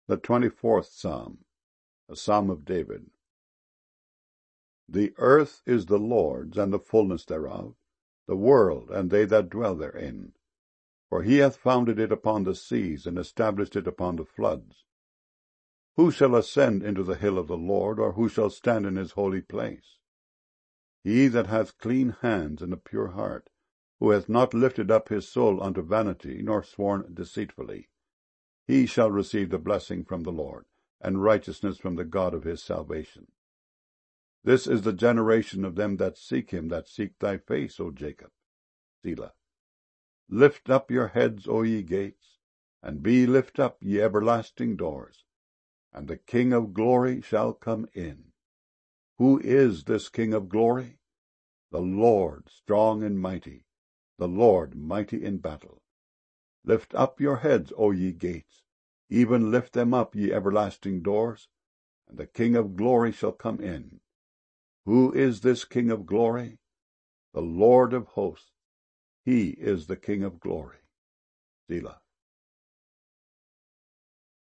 The 24th Psalm, a Psalm of David. The earth is the Lord's, and the fullness thereof, the world, and they that dwell therein. For he hath founded it upon the seas, and established it upon the floods. Who shall ascend into the hill of the Lord, or who shall stand in his holy place? He that hath clean hands and a pure heart, who hath not lifted up his soul unto vanity, nor sworn deceitfully. He shall receive the blessing from the Lord, and righteousness from the God of his salvation. This is the generation of them that seek him, that seek thy face, O Jacob. Selah. Lift up your heads, O ye gates, and be lift up, ye everlasting doors, and the King of glory shall come in. Who is this King of glory? The Lord strong and mighty, the Lord mighty in battle. Lift up your heads, O ye gates, even lift them up, ye everlasting doors, and the King of glory shall come in. Who is this King of glory? The Lord of hosts. He is the King of glory. Selah.